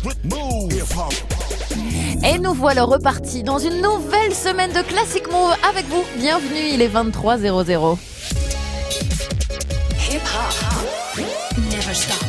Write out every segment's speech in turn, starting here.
Et nous voilà repartis dans une nouvelle semaine de Classic Move avec vous. Bienvenue, il est 23h00. Hip hop, never stop.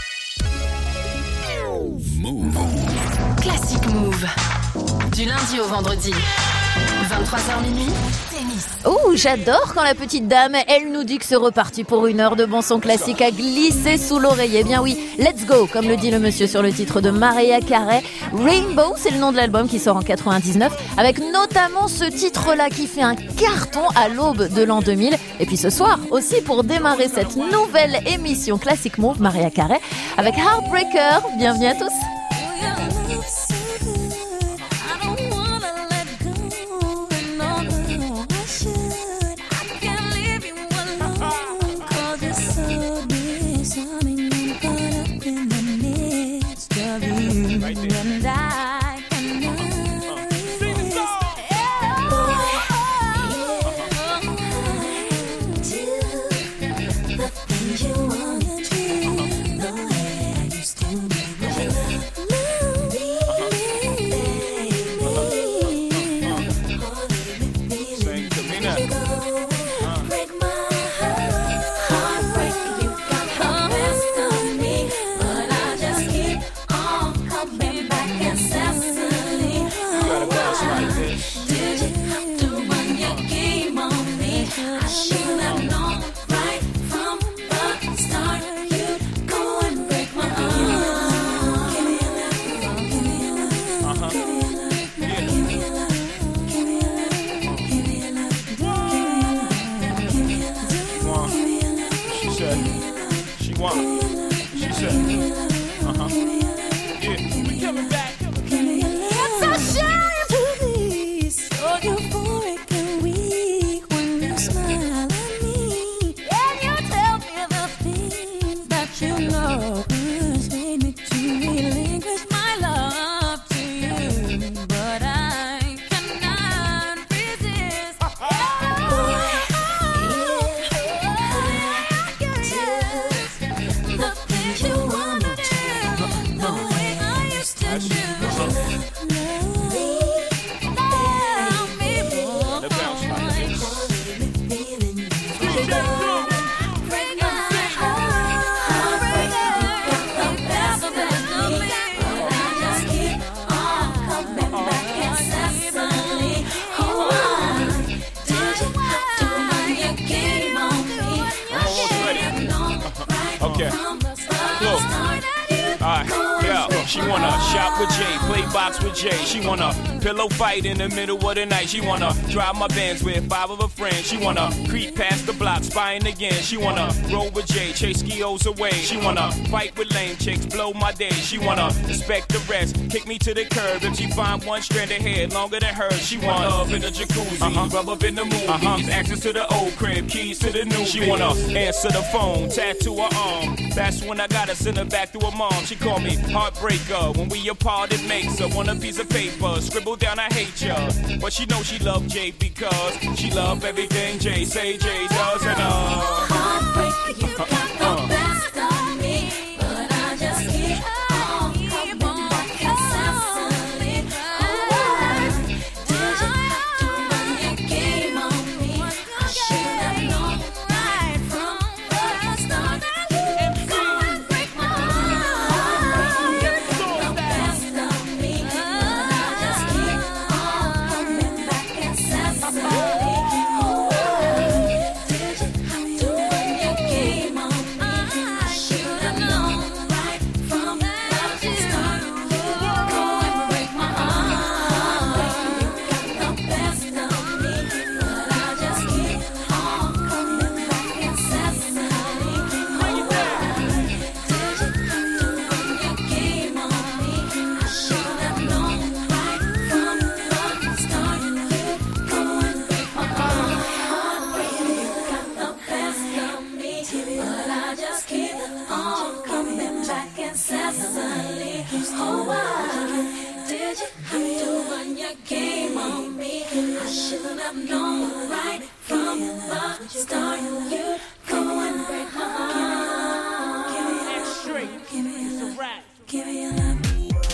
Move. Classic Move. Du lundi au vendredi. 23h minuit, tennis. Oh, j'adore quand la petite dame, elle nous dit que c'est reparti pour une heure de bon son classique à glisser sous l'oreiller. Eh bien oui, let's go, comme le dit le monsieur sur le titre de Mariah Carey. Rainbow, c'est le nom de l'album qui sort en 99, avec notamment ce titre-là qui fait un carton à l'aube de l'an 2000. Et puis ce soir aussi, pour démarrer cette nouvelle émission Classic Move, Mariah Carey, avec Heartbreaker. Bienvenue à tous. She wanna shop with Jay, play box with Jay. She wanna pillow fight in the middle of the night. She wanna drive my Benz with 5 of her friends. She wanna creep past the block, spying again. She wanna roll with Jay, chase skios away. She wanna fight with lame chicks, blow my day. She wanna respect the rest, kick me to the curb. If she find one strand of hair longer than hers, she want love in the jacuzzi, rub up in the movies, access to the old crib, keys to the new. She wanna answer the phone, tattoo her arm. That's when I gotta send her back to her mom. She call me heartbreaker. When we apart, it makes her want a piece of paper. Scribble down, I hate ya. But she knows she love Jay because she love everything Jay say Jay does. And heartbreaker, you got the best of me, but I just keep on coming back incessantly. Why did you have to run your game on me? I should have known right from the start. Go and break my heart. You got the best of me, but I just keep on coming back incessantly. Oh, why did you have to run your game on me? I should have known right from the start. You go and break my heart. Give me a love. Give me a love.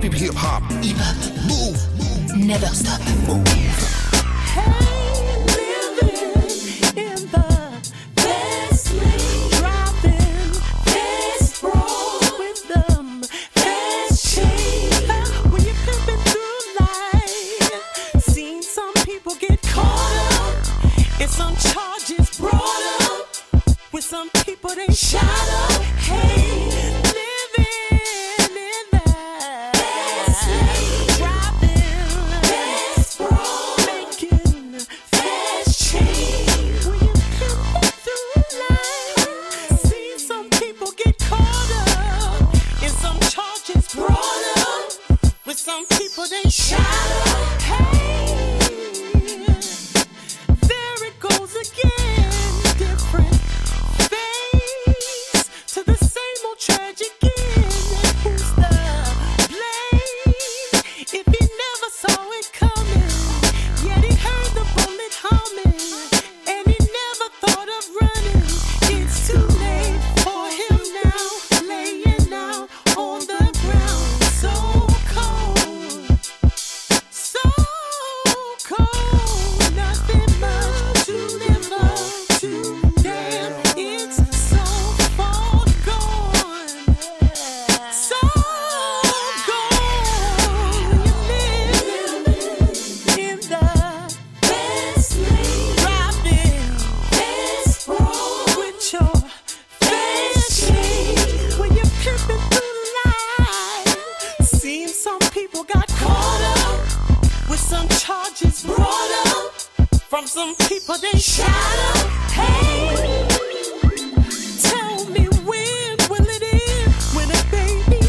Happy hip hop. Hip hop. Move. Never stop. Move. Hey, living in the best lane, driving fast, roll with them fast chain. When you're pimping through life, seen some people get caught up, and some charges brought up. With some people they shot up. Hey, living in the fast lane, driving fast, roll, making fast change. When you pimping through life, see some people get caught up, and some charges brought up. With some people they shot up. Hey, there it goes again, different face to the same old tragic end. Who's the blame if he never saw it coming? Yet he heard the bullet humming, and he never thought of running. It's too late for him now, laying out on the ground, so cold, so cold. Nothing much to live up to. Damn, it's so far gone, so gone. You live in the fast lane, driving fast, roll with your fast change. When you're pimping through life, seems some people got caught up, with some charges brought up. From some people they shot up. Hey, tell me when will it end? When a baby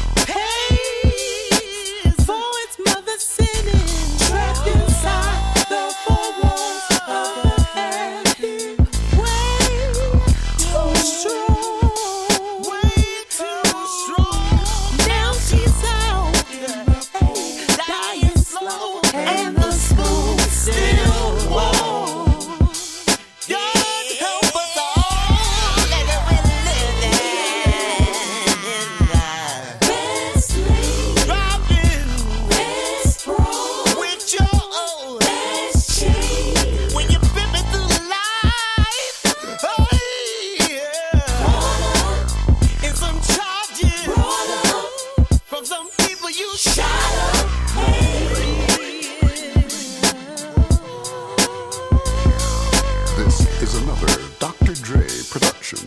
pays for its mother's sinning, trapped inside the four walls of a happy way too strong, way too strong. Now she's out, dying slow, and the spoon still warm. God help us all, let it live in the best lane, driving fast, roll with your old fast chain. When you're pimping through life, hey, yeah, and some charges brought up from some people you shot up. This is another Dr. Dre production.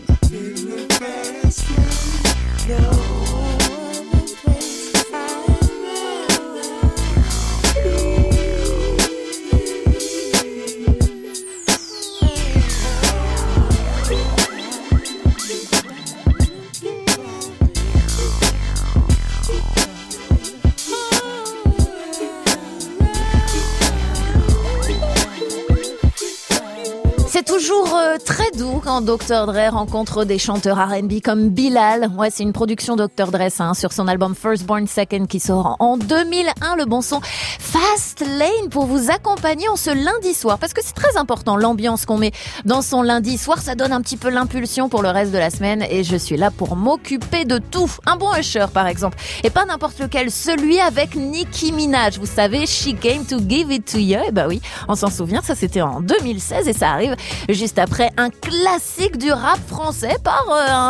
C'est toujours très doux quand Dr. Dre rencontre des chanteurs R&B comme Bilal. Ouais, c'est une production Dr. Dre ça, hein, sur son album Firstborn Second qui sort en 2001. Le bon son Fast Lane pour vous accompagner en ce lundi soir. Parce que c'est très important, l'ambiance qu'on met dans son lundi soir, ça donne un petit peu l'impulsion pour le reste de la semaine. Et je suis là pour m'occuper de tout. Un bon Usher par exemple. Et pas n'importe lequel, celui avec Nicki Minaj. Vous savez, She Came to Give It to You. Et bah oui, on s'en souvient, ça c'était en 2016 et ça arrive juste après un classique du rap français par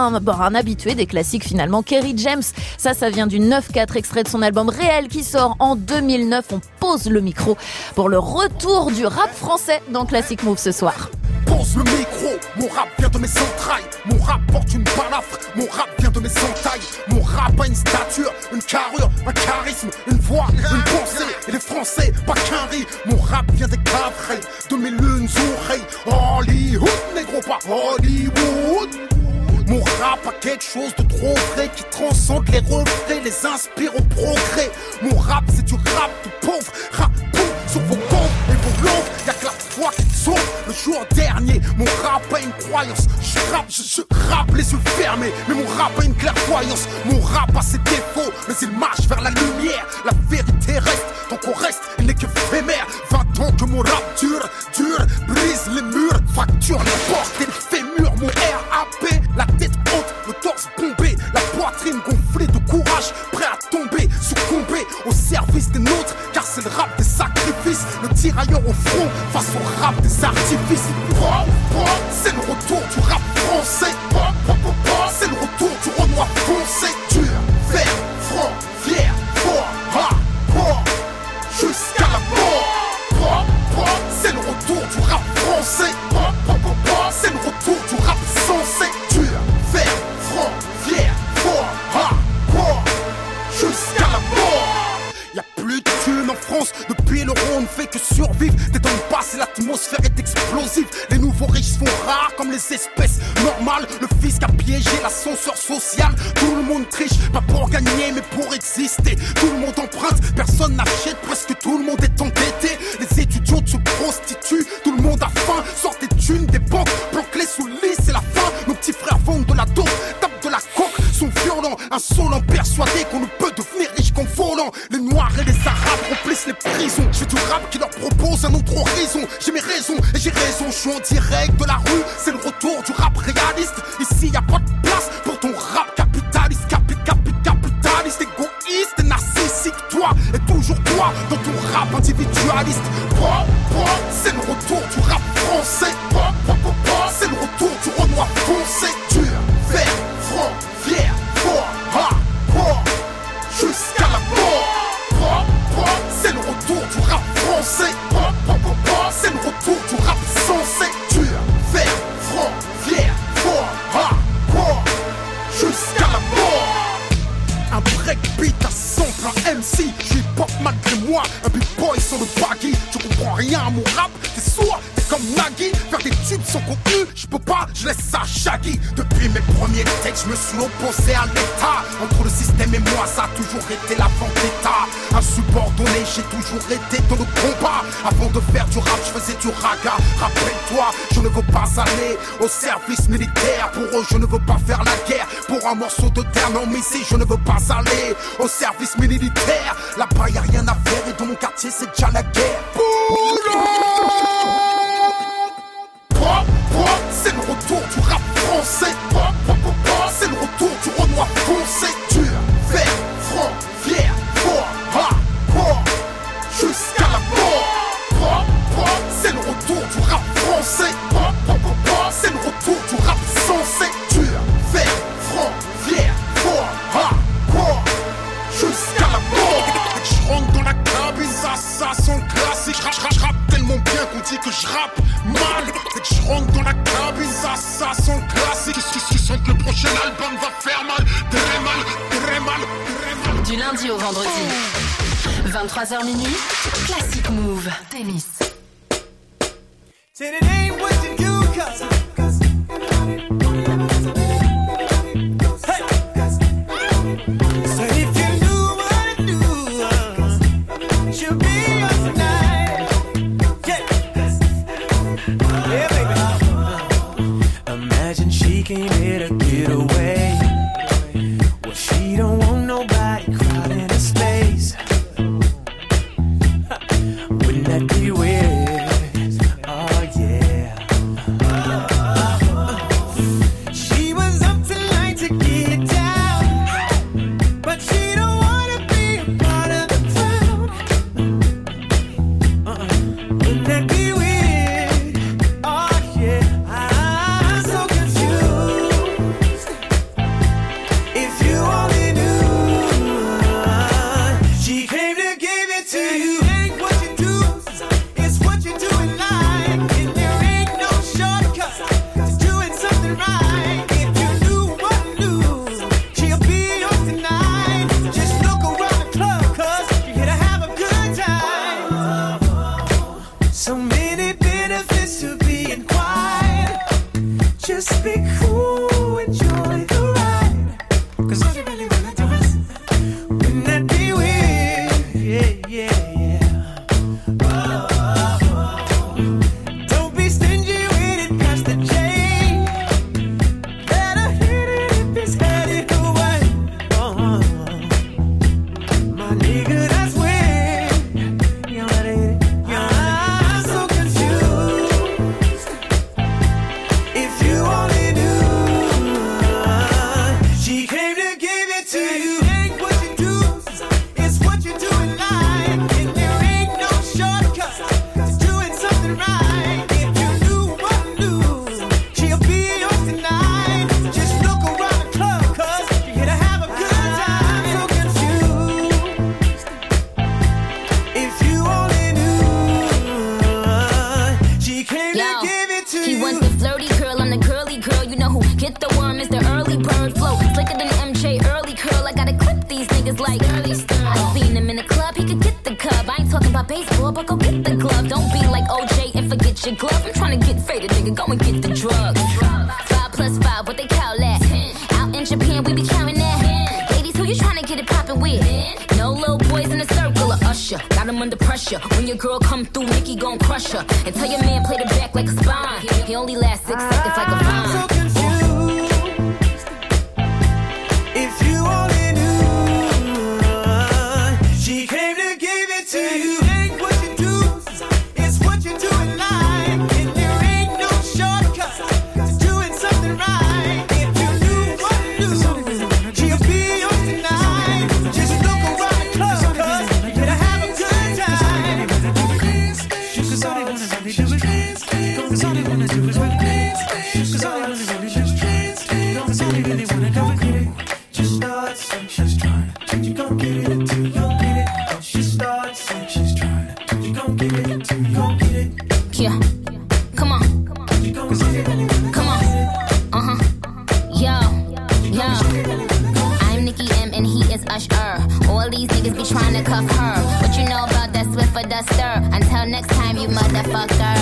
un habitué des classiques finalement, Kerry James. Ça vient du 9-4 extrait de son album Réel qui sort en 2009. On pose le micro pour le retour du rap français dans Classic Move ce soir. Pose le micro, mon rap vient de mes entrailles. Mon rap porte une balafre, mon rap vient de mes entailles. Mon rap a une stature, une carrure, un charisme, une voix, une pensée. Et les Français, pas qu'un riz. Mon rap vient des cavrets, de mes lunes oreilles. Hollywood, négro, pas Hollywood. Mon rap a quelque chose de trop vrai qui transcende les refrains, les inspire au progrès. Mon rap c'est du rap de pauvre, rap boum sur vos comptes et vos langues. Y'a que la foi qui te sauve. Le jour dernier, mon rap a une croyance. Je rappe les yeux fermés, mais mon rap a une clairvoyance. Mon rap a ses défauts, mais il marche vers la lumière. La vérité reste, tant qu'on reste, il n'est qu'éphémère. 20 ans que mon rap dure, brise les murs, fracture les portes et les fémurs. Mon RAP, la tête haute, le torse bombé, la poitrine gonflée de courage, prêt à tomber, succomber. front face au rap des artifices. C'est le retour du rap français. C'est le retour du Renoir foncé. Dur, vert, franc, fier, fort, hardcore, jusqu'à la mort. C'est le retour du rap français. C'est le retour du rap sensé. Dur, vert, franc, fier, fort, hardcore, jusqu'à la mort. Y'a plus de thunes en France, depuis l'euro on ne fait que survivre. T'es dans le passé, l'atmosphère est explosive. Les nouveaux riches sont rares comme les espèces normales. Le fisc a piégé l'ascenseur social. Tout le monde triche, pas pour gagner mais pour exister. Tout le monde emprunte, personne n'achète, presque tout le monde est endetté. Les étudiants se prostituent, tout le monde a faim. Sortent des thunes des banques, bloquent-les sous le lit, c'est la fin. Nos petits frères vendent de la dope, tapent de la coke, sont violents, insolents, persuadés qu'on ne peut devenir riche qu'en volant. Les noirs et les arabes remplissent les prisons. Je fais du rap qui leur propose un autre horizon. J'ai mes raisons et j'ai raison, je suis en direct de la rue. C'est le retour du rap réaliste. Ici y a pas de place pour ton rap capitaliste. Capitaliste, égoïste et narcissique. Toi et toujours toi dans ton rap individualiste. C'est le retour du rap français. C'est le retour du Renoir foncé. Dur, vert, franc, fier, fort, hardcore, jusqu'à la mort. C'est le retour du rap français. C'est le retour du rap sensé. Dur, vert, franc, fier, fort, hardcore, jusqu'à la mort. Un breakbeat à sample, un MC. J'suis pop malgré moi, un big boy sur le baggy. Tu comprends rien à mon rap, t'es sourd, t'es comme Nagui. Faire des tubes sans contenu, j'peux pas, j'laisse ça Shaggy. Depuis mes premiers textes, j'me suis opposé à l'état. Entre le système et moi, ça a toujours été la vendetta. Insubordonné, j'ai toujours été dans le combat. Avant de faire du rap, j'faisais du raga. Rappelle-toi, je ne veux pas aller au service militaire. Pour eux, je ne veux pas faire la guerre. Pour un morceau de terre, non mais ici, je ne veux pas aller au service militaire. Là-bas y'a rien à faire et dans mon quartier c'est déjà la guerre. C'est le retour du rap français. C'est le retour du Renoir foncé. Dur, vert, franc, fier, fort, hardcore, jusqu'à la mort. C'est le retour du rap français. C'est le retour du rap sensé. Dur, vert, franc, fier, fort, hardcore, jusqu'à la mort. J'rentre dans la cabine, ça sent classique. J'rappe tellement bien qu'on dit que j'rappe mal. J'rentre dans la cabine, ça sent classique. Tu sens que le prochain album va faire mal. Très mal, très mal, très mal. Du lundi au vendredi, 23h minuit, Classic Move, Demis. Said it ain't what you do, cause came here to get away. Well, she don't want nobody crowding her space. Wouldn't that be weird? Oh yeah. was like I seen him in the club, he could get the cub. I ain't talking about baseball, but go get the glove. Don't be like OJ and forget your glove. I'm trying to get faded, nigga, go and get the drugs. 5 plus 5, what they call that? Out in Japan, we be counting that. Ladies, who you trying to get it poppin' with? No little boys in the circle of Usher. Got him under pressure. When your girl come through, Nicki gon' crush her. And tell your man play the back like a spine. He only lasts 6 seconds like a vine. So confused. If you only knew, she came to give it to you. Ain't what you do, it's what you do in life. And there ain't no shortcut to doing something right. If you knew what to do, she'll be yours tonight. Just look around the club, cause you're gonna have a good time. Cause all they wanna really do is dance. Cause all they wanna do is really dance. Cause all they wanna really do is dance. Cause all they really wanna do is get it. Just start saying she's trying. You gon' get it until you gon' get it. Oh, she starts saying she's trying. You gon' get it until you gon' get it. Yeah, come on, You gon' get it. come on. Yo, I'm Nicki M and he is Usher. All these niggas be trying to cuff her. What you know about that Swiffer Duster? Until next time, you motherfucker.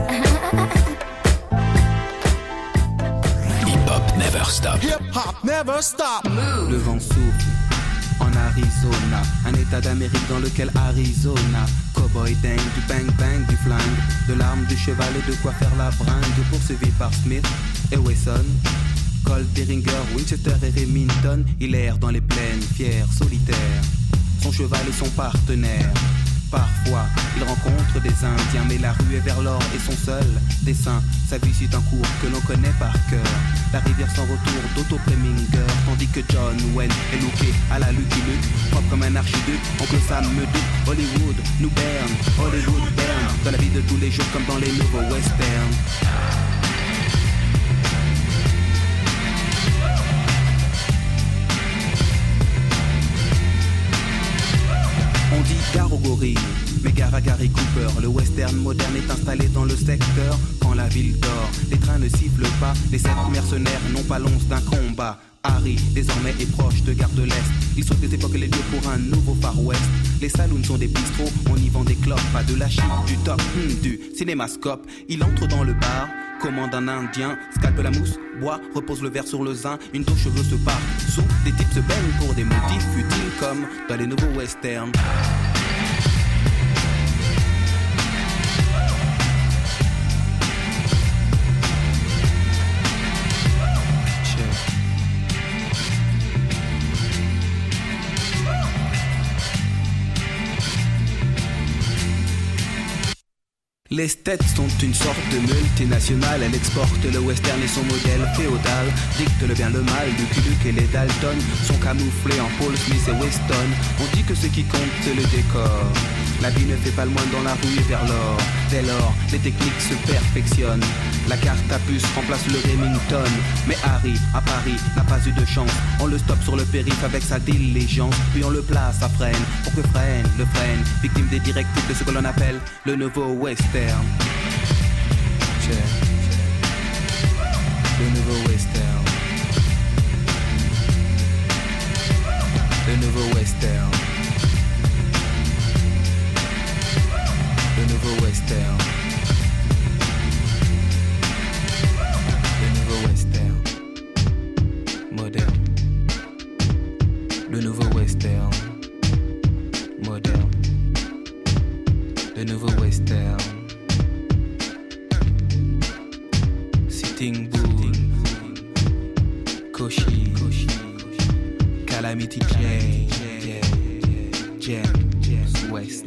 Hip-hop never stop. Hip hop never stop. Le vent souffle en Arizona, un état d'Amérique dans lequel Arizona. Cowboy dingue, du bang bang, du flingue, de l'arme, du cheval et de quoi faire la bringue. Poursuivi par Smith et Wesson, Colt, Derringer, Winchester et Remington. Il erre dans les plaines, fier, solitaire, son cheval et son partenaire. Parfois, il rencontre des Indiens, mais la rue est vers l'or et son seul dessin. Sa vie suit un cours que l'on connaît par cœur. La rivière sans retour d'Otto Preminger, tandis que John Wayne est looké à la Lucky Luke, propre comme un archiduc. Oncle Sam me doute, Hollywood nous berne, Hollywood berne, dans la vie de tous les jours comme dans les nouveaux westerns. On dit gare aux gorilles, mais gare à Gary Cooper. Le western moderne est installé dans le secteur. Quand la ville dort, les trains ne sifflent pas. Les 7 mercenaires n'ont pas l'once d'un combat. Harry, désormais, est proche de Gare de l'Est. Il saute des époques et les lieux pour un nouveau Far West. Les saloons sont des bistrots, on y vend des clopes. Pas de la chic, du top, du cinémascope. Il entre dans le bar, commande un indien, scalpe la mousse, boit, repose le verre sur le zin. Une touche cheveux se part sous, des types se baignent pour des motifs futiles comme dans les nouveaux westerns. Les States sont une sorte de multinationale. Elle exporte le western et son modèle féodal. Dicte le bien, le mal, Lucky Luke et les Dalton sont camouflés en Paul Smith et Weston. On dit que ce qui compte c'est le décor. La vie ne fait pas le moine dans la rue et vers l'or. Dès lors, les techniques se perfectionnent. La carte à puce remplace le Remington. Mais Harry, à Paris, n'a pas eu de chance. On le stoppe sur le périph' avec sa diligence. Puis on le place à freine, pour que freine, le freine. Victime des directives de ce que l'on appelle le nouveau western. Le nouveau western. Le nouveau western. Le nouveau western. Le nouveau western. Moderne. Le nouveau western. Moderne. Le nouveau western. Sitting Bull. Koshi. Calamity James West.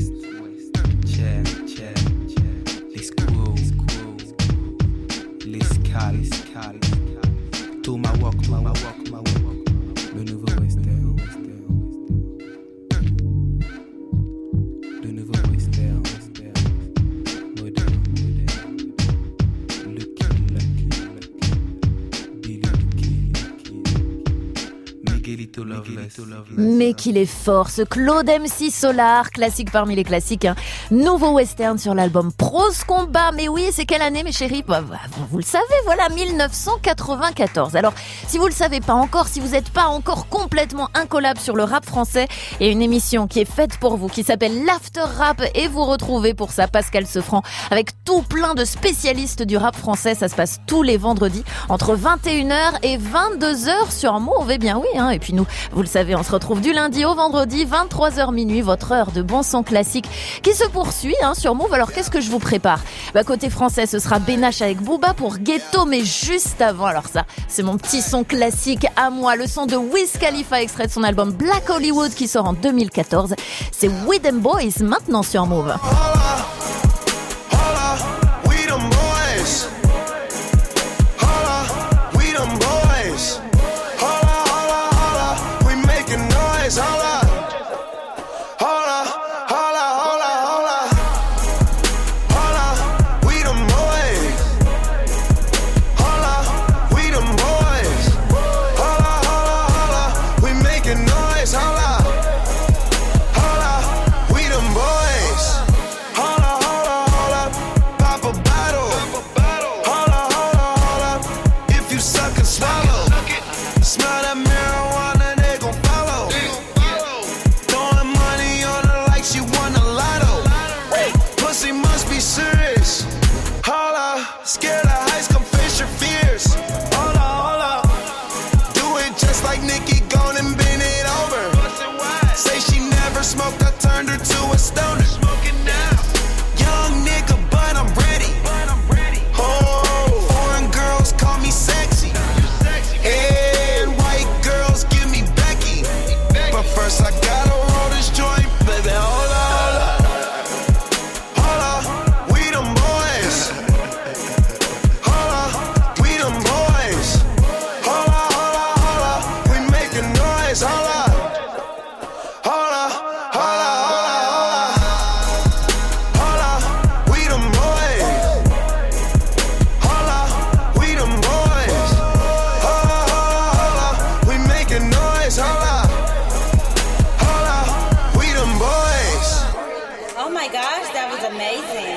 Les squirrels, les scales, Tomahawk, le nouveau western, le nouveau western, moderne, Lucky, Billy, Miguelito Loveless. Mais qu'il est fort, ce Claude MC Solar, classique parmi les classiques, hein. Nouveau western sur l'album Prose Combat. Mais oui, c'est quelle année mes chéris? Vous le savez, voilà, 1994. Alors, si vous le savez pas encore, si vous n'êtes pas encore complètement incollable sur le rap français, il y a une émission qui est faite pour vous, qui s'appelle l'After Rap, et vous retrouvez pour ça Pascal Sefranc, avec tout plein de spécialistes du rap français. Ça se passe tous les vendredis, entre 21h et 22h sur Mauve. Eh bien oui, hein. Et puis nous, vous le savez, on se retrouve du lundi au vendredi, 23h minuit, votre heure de bon son classique qui se poursuit, hein, sur Mauve. Alors qu'est-ce que je vous prépare? Côté français, ce sera Benache avec Booba pour Ghetto, mais juste avant, alors ça, c'est mon petit son classique à moi, le son de Wiz Khalifa, extrait de son album Black Hollywood qui sort en 2014. C'est We Them Boys, maintenant sur Mauve. We them boys. Holla, we them boys. Holla, holla, holla, we making noise. Holla, holla, holla, holla, holla. Holla, we them boys. Holla, we them boys. Holla, holla, holla, we making noise. Holla, holla, we them boys. Holla, holla, holla, pop a bottle. Holla, holla, holla, if you suck and swallow. Smell that marijuana, they gon' follow. Throwing money on her like she won a lotto. Pussy must be serious. Holla, scared of heights, come face your fears. Holla, holla, do it just like Nicki, gone and bend it over. Say she never smoked, I turned her to a stoner. Young nigga, but I'm ready. Oh, foreign girls call me sexy. And white girls give me Becky. But first I gotta roll this joint, baby. Hold up, hold up. We them boys. Hold up, we them boys. Hold up, hold up, hold up. We making noise. Hold up, hold up, hold up, hold up, hold up. We them boys. Hold up, we them boys. Hold up, hold up, we making noise. Hold up, hold up. We them boys. Oh my gosh, that was amazing.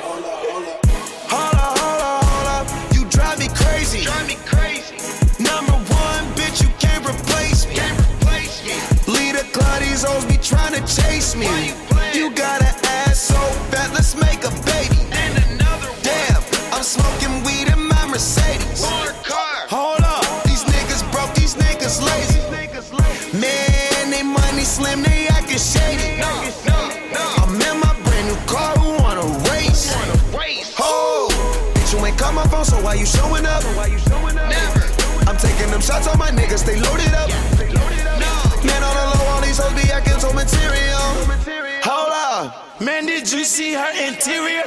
Hold up, hold up, hold up. You drive me crazy. Number one, bitch, you can't replace me. Leader Claudia's always be trying to chase me. You got an ass so fat, let's make a baby. Damn, I'm smoking weed in my Mercedes. Hold up, these niggas broke, these niggas lazy. Man, they money slim, they acting shady. I'm in my brand new car, who wanna race? Oh, bitch, you ain't call my phone, so why you showing up? Never. I'm taking them shots on my niggas, they loaded up. Man, on the low, all these hoes be acting so material. Hold up, man, did you see her interior?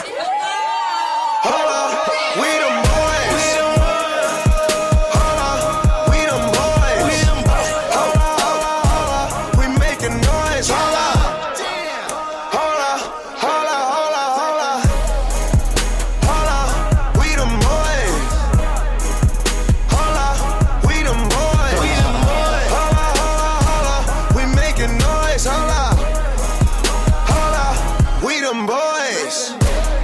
Hold up, we them boys. Hold up, we them boys. Hold up, hold up, hold up, we making noise. Hold up, hold up, hold up, hold up, hold up. Hold up, we them boys. Hold up, we them boys. Hold up, hold up, hold up, we making noise. Hold up, hold up, we them boys.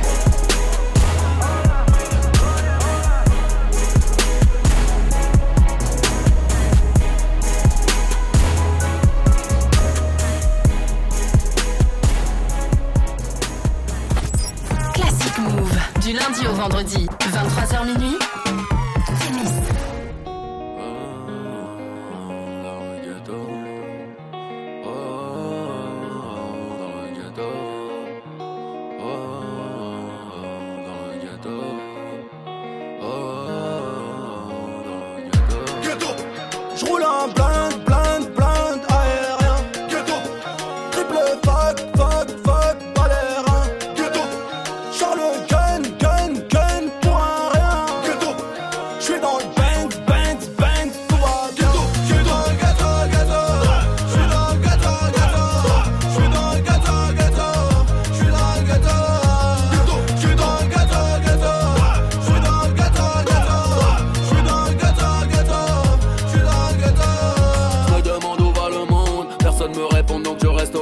Classic Move, du lundi au vendredi, 23h minuit. Témis. Ghetto, je roule un blind, blind, blind aérien. Ghetto, triple fuck, fuck, fuck, pas l'air. Ghetto, Charles gun, gun, gun pour un rien.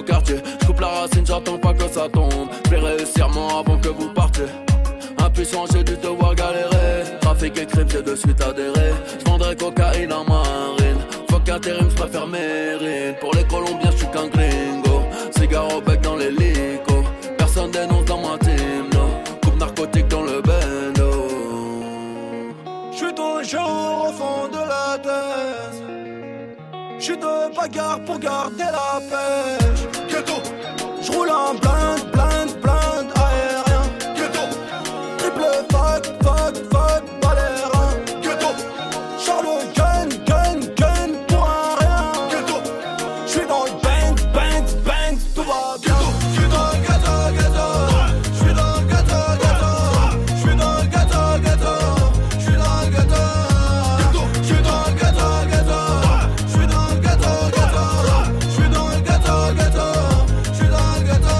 quartier. J'coupe la racine, j'attends pas que ça tombe. J'vais réussir moi avant que vous partiez. Impuissant, j'ai dû te voir galérer. Trafic et crime, j'ai de suite adhéré. J'vendrai cocaïne en marine. Fuck intérim, j'préfère Mérine. Pour les Colombiens, j'suis qu'un gringo. Cigare au bec dans l'hélico. Personne dénonce dans ma team, no. Coupe narcotique dans le bendo. J'suis toujours au fond de la tête. J'suis de bagarre pour garder la pêche. Ghetto, j'roule en blind, blind, blind aérien. Ghetto, triple fuck, fuck, fuck, balérin. Ghetto, Charles gun, gun, gun pour un rien. Ghetto, j'suis dans le bang, bang, bang, tout va bien. J'suis dans le ghetto, ghetto. J'suis dans le ghetto, ghetto. J'suis dans le ghetto, ghetto. J'suis dans le ghetto. J'suis dans le ghetto, ghetto. J'suis dans le ghetto, ghetto. J'suis dans le ghetto, ghetto. J'suis dans le ghetto.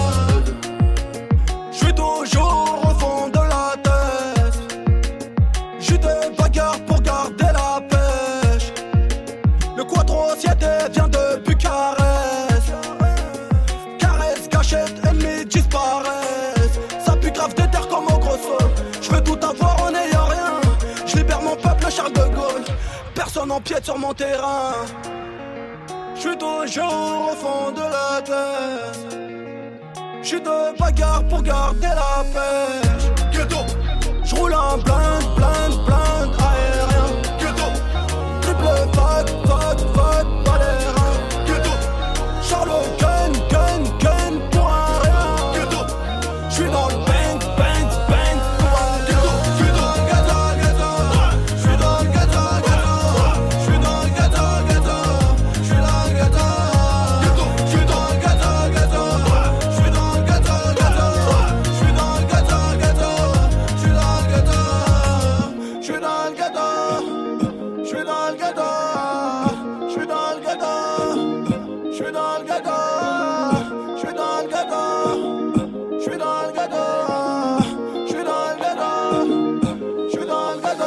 J'suis toujours au fond de la tête. J'suis de bagarre pour garder la pêche. Le Quattro Siete vient de Bucarest. Caresse, gâchette, ennemis disparaissent. Ça pue grave des terres comme au gros sol. J'veux tout avoir en n'ayant rien. J'libère mon peuple, Charles de Gaulle. Personne empiète sur mon terrain. J'suis toujours au fond de la tête. J'suis de bagarre pour garder la pêche. Ghetto, j'roule en blind, blind, blind aérien. Ghetto, triple fuck, fuck, fuck, balérin. Ghetto, Charles gun, gun, gun pour un rien. Ghetto, j'suis dans le bang, bang, bang pour un ghetto. J'suis dans le ghetto, ghetto. J'suis dans le ghetto, ghetto. J'suis dans le ghetto, ghetto. J'suis dans le ghetto. J'suis dans le ghetto, ghetto. J'suis dans le ghetto, ghetto. J'suis dans le ghetto, ghetto. J'suis dans le ghetto. J'suis dans le ghetto. J'suis dans le ghetto. J'suis dans le ghetto. J'suis dans le ghetto. J'suis dans le ghetto. J'suis dans le ghetto. J'suis dans le ghetto. J'suis dans le ghetto.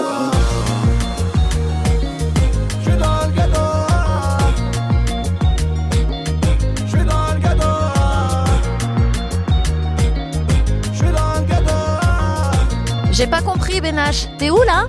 J'suis dans le ghetto. J'suis dans le ghetto. J'suis dans le ghetto. J'ai pas compris, Benache. T'es où là ?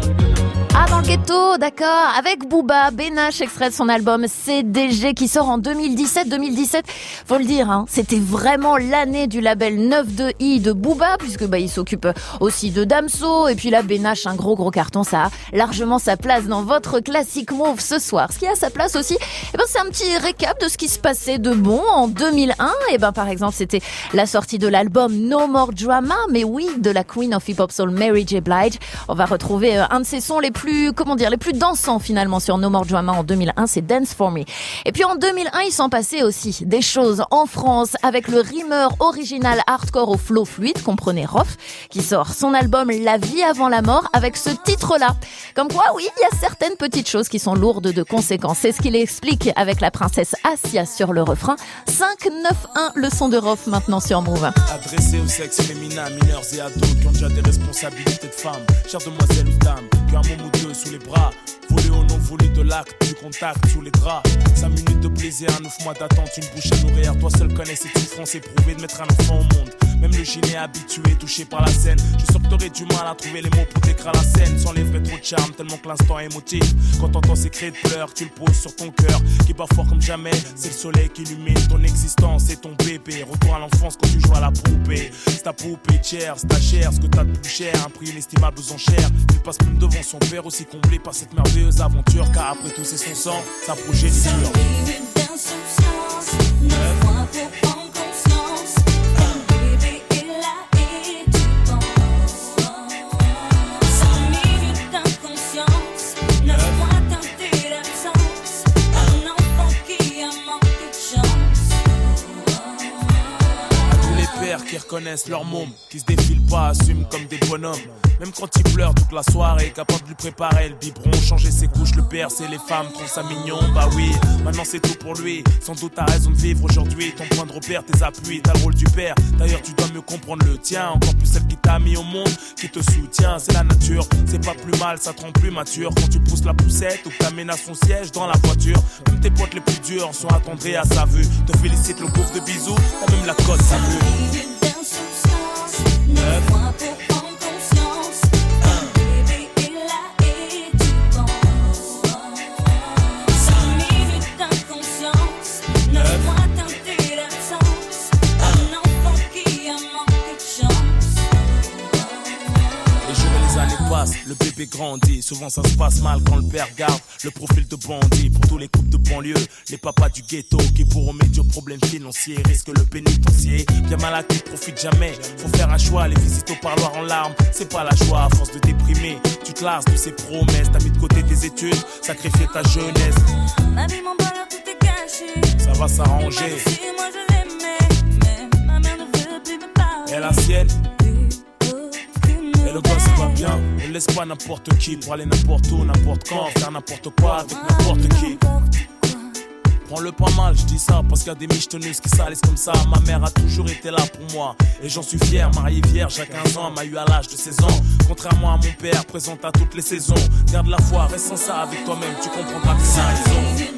Ah, dans le ghetto, d'accord. Avec Booba, Benache, extrait de son album CDG qui sort en 2017. 2017, faut le dire, hein, c'était vraiment l'année du label 9-2i de Booba, puisque il s'occupe aussi de Damso. Et puis là, Benache, un gros carton, ça a largement sa place dans votre classique move ce soir. Ce qui a sa place aussi, c'est un petit récap de ce qui se passait de bon en 2001. Par exemple, c'était la sortie de l'album No More Drama, mais oui, de la Queen of Hip Hop Soul Mary J. Blige. On va retrouver un de ses sons les plus dansants finalement sur No More Drama en 2001, c'est Dance For Me. Et puis en 2001, il s'en passait aussi des choses en France avec le rimeur original hardcore au flow fluide, comprenez Rof, qui sort son album La Vie Avant la Mort avec ce titre-là. Comme quoi, oui, il y a certaines petites choses qui sont lourdes de conséquences. C'est ce qu'il explique avec la princesse Asia sur le refrain. 5-9-1, le son de Rof maintenant sur Move. Adressé au sexe féminin, mineurs et ados qui ont déjà des responsabilités de femmes. Chères demoiselles ou dames, qui ont un moment ou deux sous les bras. Volé au non volé de l'acte, du contact sous les draps. 5 minutes de plaisir, 9 mois d'attente, une bouche à nourrir. Toi seul connais cette souffrance éprouvée de mettre un enfant au monde. Même le gyné habitué, touché par la scène. Je suis sûr que t'aurais du mal à trouver les mots pour décrire la scène. Sans les vrais trop de charme, tellement que l'instant est émotif. Quand t'entends ces cris de pleurs, tu le poses sur ton cœur, qui bat fort comme jamais. C'est le soleil qui illumine ton existence et ton bébé. Retour à l'enfance quand tu joues à la poupée. C'est ta poupée chère, c'est ta chair, ce que t'as de plus cher. Un prix inestimable aux enchères. Il passe même devant son père, aussi comblé par cette merveilleuse aventure. Car après tout c'est son sang, sa progéniture. qui reconnaissent leur môme, qui se défilent pas, assument comme des bonhommes. Même quand il pleure toute la soirée, capable de lui préparer le biberon, changer ses couches, le bercer, les femmes trouvent ça mignon. Bah oui, maintenant c'est tout pour lui. Sans doute t'as raison de vivre aujourd'hui. Ton point de repère, tes appuis, t'as le rôle du père. D'ailleurs tu dois mieux comprendre le tien. Encore plus celle qui t'a mis au monde, qui te soutient. C'est la nature, c'est pas plus mal, ça te rend plus mature. Quand tu pousses la poussette ou que t'amènes à son siège dans la voiture. Même tes potes les plus durs sont attendris à sa vue. Te félicite le pauvre de bisous, t'as même la cote, ça veut. Le bébé grandit, souvent ça se passe mal quand le père garde le profil de bandit. Pour tous les couples de banlieue, les papas du ghetto qui pour remédier aux problèmes financiers risquent le pénitencier. Bien malade qui profite jamais, faut faire un choix. Les visites au parloir en larmes, c'est pas la joie. À force de déprimer, tu te lasses de ces promesses. T'as mis de côté tes études, sacrifié ta jeunesse. Ma vie, mon bonheur, tout est gâché. Ça va s'arranger. Moi je l'aimais, mais ma mère ne veut plus me parler. Et la sienne? Et le gosse va bien, ne laisse pas n'importe qui pour aller n'importe où, n'importe quand, faire n'importe quoi avec n'importe qui. Prends-le pas mal, je dis ça parce qu'il y a des michetonneuses qui salissent comme ça. Ma mère a toujours été là pour moi et j'en suis fier. Mariée vierge à 15 ans, m'a eu à l'âge de 16 ans. Contrairement à mon père, présente à toutes les saisons. Garde la foi, reste sans ça avec toi-même, tu comprendras que c'est raison.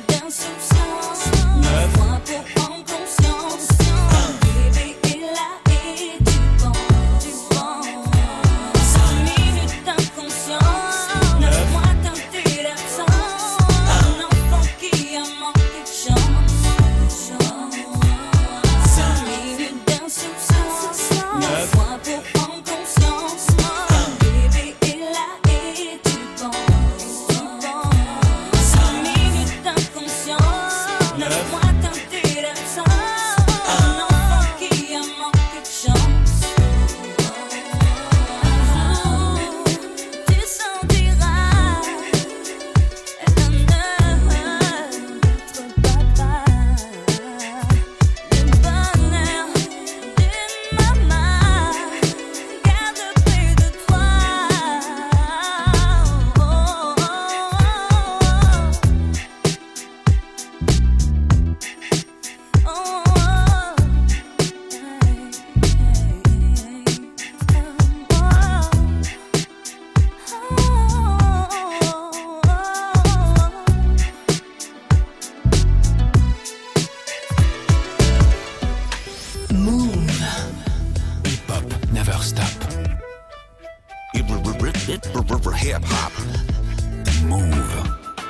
Hip hop. Move.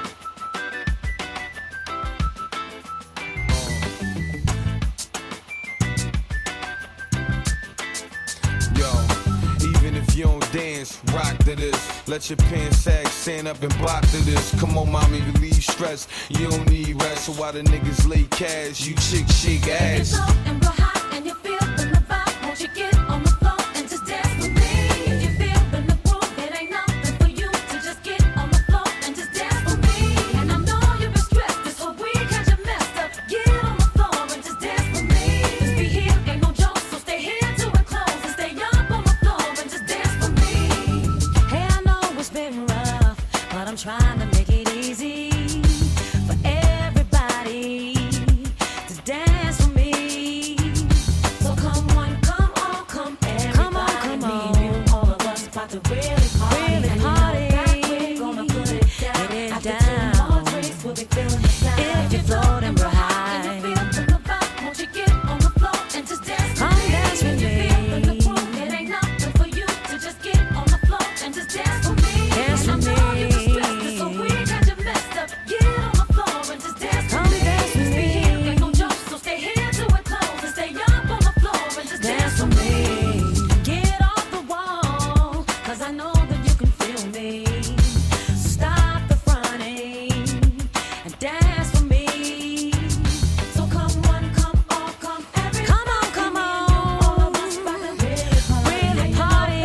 Even if you don't dance, rock to this. Let your pants sag, stand up and bop to this. Come on, mommy, relieve stress. You don't need rest, so why the niggas lay cash? You chick shake ass. And we're hot and you're feeling the vibe. Won't you get on the floor and just dance with me? If you're feeling the groove, it ain't nothing for you to just get on the floor and just dance with me. And I know you've been stressed this whole week, had you messed up. Get on the floor and just dance with me. Just be here, ain't no joke, so stay here till it closes and stay up on the floor and just dance with me. Hey, I know it's been rough, but I'm trying to make it easy for everybody to dance with me. So come on, come everybody. Come on. Me and you, all of us about to really party. And you know that we're gonna put it down. After 2 more drinks, we'll be feeling the sound. If you're floating real high and you're feeling the vibe, won't you get on the floor and just dance with me? Dance with me. If you're feeling the groove, it ain't nothing for you to just get on the floor and just dance with me. Dance with me. I know you were stressed this whole week, had you messed up. Get on the floor and just dance with me. Dance with me. Ain't no joke, so stay here till it closes and stay up on the floor and just dance with me. Get off the wall, 'cause I know that you can feel me. Stop the fronting and dance for me. So come on, come everybody. Come on. All of us about to really party.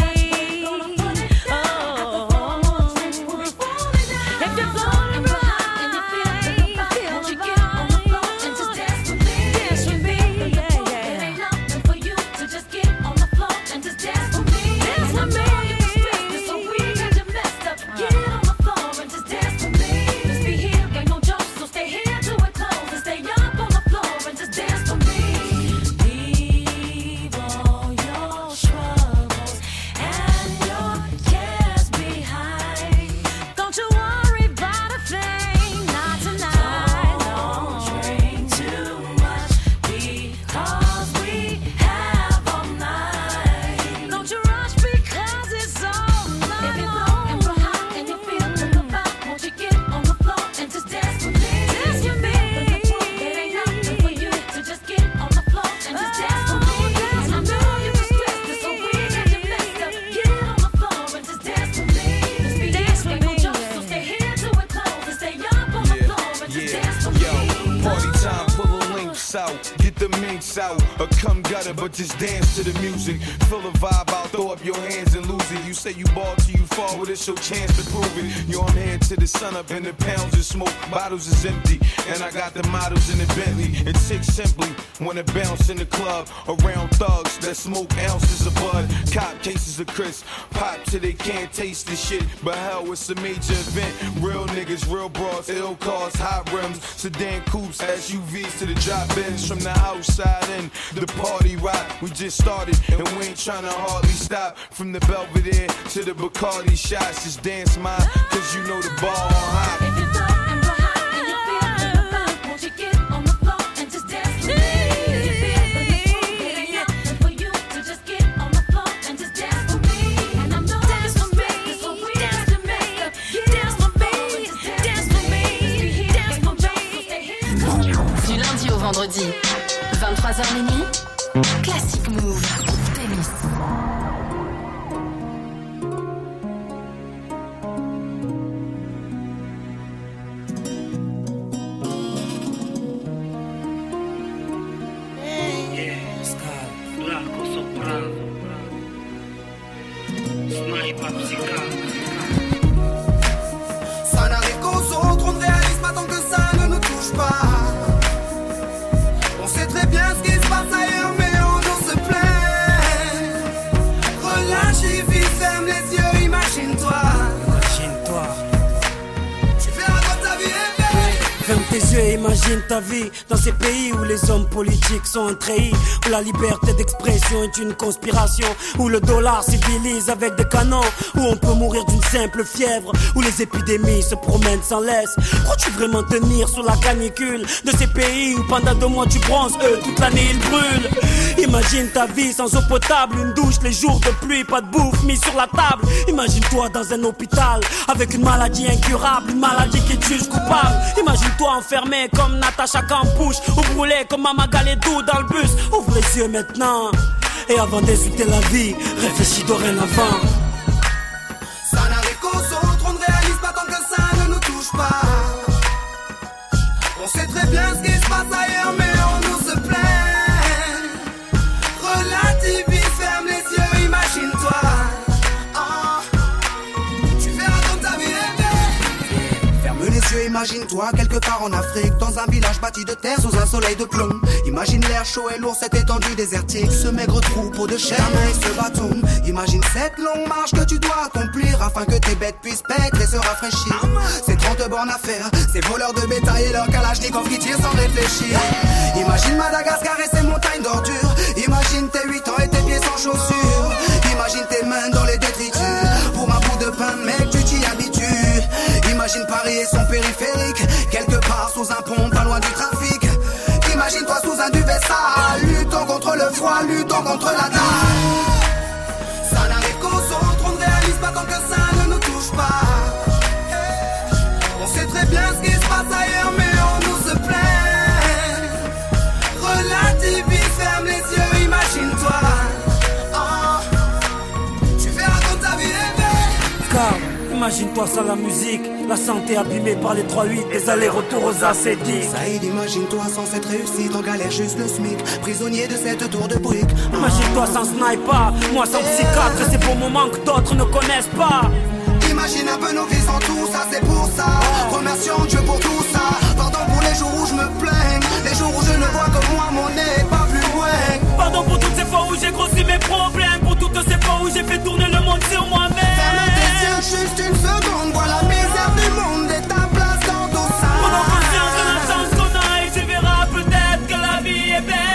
If you're floating real high and you're feeling the vibe, won't you get on the floor and just dance with me? Dance with me, yeah. It ain't nothing for you to just get out, get the minks out, or come gutter, but just dance to the music. Feel the vibe out, throw up your hands and lose it. You say you ball till you fall, well it's your chance to prove it. Yo, I'm head to the sun up and the pounds of smoke, bottles is empty, and I got the models in the Bentley. And chicks simply wanna bounce in the club around thugs that smoke ounces of bud, cop cases of Chris, pop till they can't taste the shit. But hell, it's a major event. Real niggas, real bras, ill cars, hot rims, sedan coupes, SUVs to the drop-ins. From the outside in, the party rock. We just started and we ain't tryna hardly stop. From the Belvedere to the Bacardi shots, just dance mine, cause you know the ball on hot. If you're low and we're hot and you feel the vibe, won't you get on the floor and just dance with me? If you feel the groove, it ain't nothing for you to just get on the floor and just dance with me. And I know dance for me, so we dance to me, dance for me, dance for me, dance for me. Du lundi au vendredi, 23h minuit, Classic Move. Tennis. Ça n'arrive qu'aux autres, on ne réalise pas tant que ça ne nous touche pas. On sait très bien ce qui se passe ailleurs, mais on nous se plaint. Relâche et vis, ferme les yeux, imagine-toi. Tu verras quand ta vie est belle. Ferme tes yeux et imagine ta vie dans ces pays où les hommes politiques sont trahis, où la liberté d'expression est une conspiration, où le dollar civilise avec des canons, où on peut mourir d'une simple fièvre, où les épidémies se promènent sans laisse. Crois-tu vraiment tenir sous la canicule de ces pays où pendant 2 mois tu bronzes, eux toute l'année ils brûlent? Imagine ta vie sans eau potable, une douche les jours de pluie, pas de bouffe mise sur la table. Imagine-toi dans un hôpital avec une maladie incurable, une maladie qui te juge coupable. Imagine-toi enfermé comme Natacha Campouche, ou brûlé comme Mama Galedou dans le bus. Ouvre les yeux maintenant, et avant d'insulter la vie, réfléchis dorénavant. Ça n'arrive qu'aux autres, on ne réalise pas tant que ça ne nous touche pas. On sait très bien ce qui se passe ailleurs, mais on nous se plaint. Relativise, ferme les yeux, imagine-toi. Tu verras comme ta vie est belle. Ferme les yeux, imagine-toi, quelque part en Afrique, dans un village bâti de terre sous un soleil de plomb. Imagine l'air chaud et lourd, cette étendue désertique, ce maigre troupeau de chair et ce bâton. Imagine cette longue marche que tu dois accomplir afin que tes bêtes puissent paître et se rafraîchir. Ces 30 bornes à faire, ces voleurs de bétail et leurs kalachnikov qui tirent sans réfléchir. Imagine Madagascar et ses montagnes d'ordures. Imagine tes 8 ans et tes pieds sans chaussures. Imagine tes mains dans les détritus. Pour un bout de pain, mec, tu t'y habitues. Imagine Paris et son périphérique, quelque part sous un pont, pas loin du trafic. Imagine-toi sous un duvet sale, luttons contre le froid, luttons contre la dalle. Ça n'arrive qu'aux autres, on ne réalise pas tant que ça ne nous touche pas. On sait très bien ce qui se passe ailleurs, mais on nous se plaint. Relativise, ferme les yeux, imagine-toi. Tu verras quand ta vie est belle. Car imagine-toi sans la musique, la santé abîmée par les 3-8, les allers-retours aux AC10. Saïd, imagine-toi sans cette réussite, en galère juste le SMIC, prisonnier de cette tour de briques. Imagine-toi sans sniper, moi sans psychiatre, ces beaux moments que d'autres ne connaissent pas. Imagine un peu nos vies sans tout ça, c'est pour ça. Remercions Dieu pour tout ça. Pardon pour les jours où je me plains, les jours où je ne vois que moi, mon nez pas plus loin. Pardon pour toutes ces fois où j'ai grossi mes problèmes, pour toutes ces fois où j'ai fait tourner le monde sur moi-même. Ferme tes yeux juste une seconde, vois la misère du monde et ta place dans tout ça. Prends conscience de la chance qu'on a et tu verras peut-être que la vie est belle.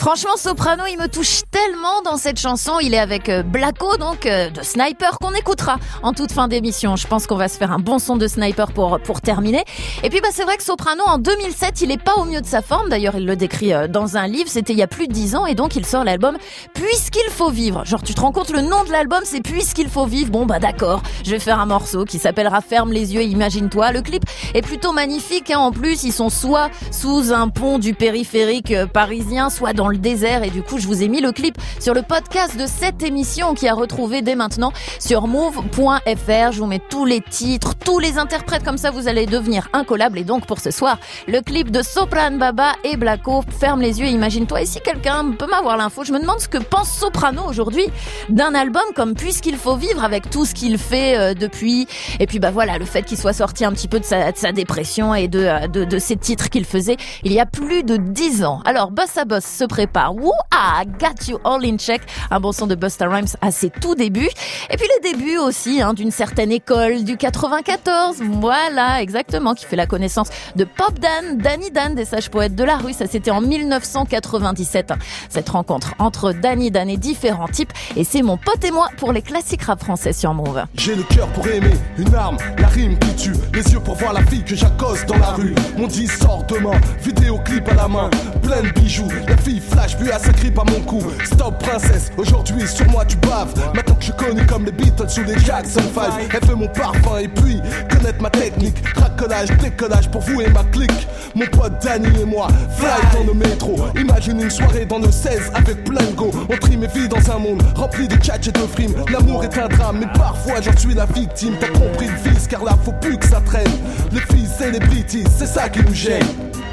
Franchement, Soprano, il me touche tellement dans cette chanson. Il est avec Blacko, donc de Sniper, qu'on écoutera en toute fin d'émission. Je pense qu'on va se faire un bon son de Sniper pour terminer. Et puis c'est vrai que Soprano, en 2007, il est pas au mieux de sa forme. D'ailleurs, il le décrit dans un livre. C'était il y a plus de 10 ans, et donc il sort l'album Puisqu'il faut vivre. Genre, tu te rends compte, le nom de l'album, c'est Puisqu'il faut vivre. Bon, d'accord, je vais faire un morceau qui s'appellera Ferme les yeux, imagine-toi. Le clip est plutôt magnifique, hein. En plus, ils sont soit sous un pont du périphérique parisien, soit dans le désert, et du coup, je vous ai mis le clip sur le podcast de cette émission qui a retrouvé dès maintenant sur move.fr. Je vous mets tous les titres, tous les interprètes, comme ça vous allez devenir incollables. Et donc pour ce soir, le clip de Sopran Baba et Blacko, Ferme les yeux, imagine-toi. Et si quelqu'un peut m'avoir l'info, je me demande ce que pense Soprano aujourd'hui d'un album comme Puisqu'il faut vivre, avec tout ce qu'il fait depuis. Et puis voilà, le fait qu'il soit sorti un petit peu de sa dépression et de ces titres qu'il faisait il y a plus de 10 ans. Alors Bossa Boss se prépare. Wouah, Got You All in Check, un bon son de Busta Rhymes à ses tout débuts. Et puis les débuts aussi d'une certaine école du 94. Voilà, exactement, qui fait la connaissance de Pop Dan, Danny Dan des Sages Poètes de la Rue. Ça, c'était en 1997. Cette rencontre entre Danny Dan et différents types. Et c'est mon pote et moi pour les classiques rap français sur Move. J'ai le cœur pour aimer, une arme, la rime qui tue, les yeux pour voir la fille que j'accoste dans la rue. Mon disque sort demain, vidéoclip à la main, plein de bijoux. La fille flash, puis à sa grippe à mon cou. Stop princesse, aujourd'hui sur moi tu baves. Maintenant que je suis connu comme les Beatles ou les Jackson 5, elle veut mon parfum et puis connaître ma technique. Racolage, décollage pour vous et ma clique. Mon pote Danny et moi, fly dans le métro. Imagine une soirée dans le 16 avec plein de go. On trie mes filles dans un monde rempli de tchatch et de frimes. L'amour est un drame, mais parfois j'en suis la victime. T'as compris le fils, car là faut plus que ça traîne. Les filles célébrities, c'est ça qui nous gêne.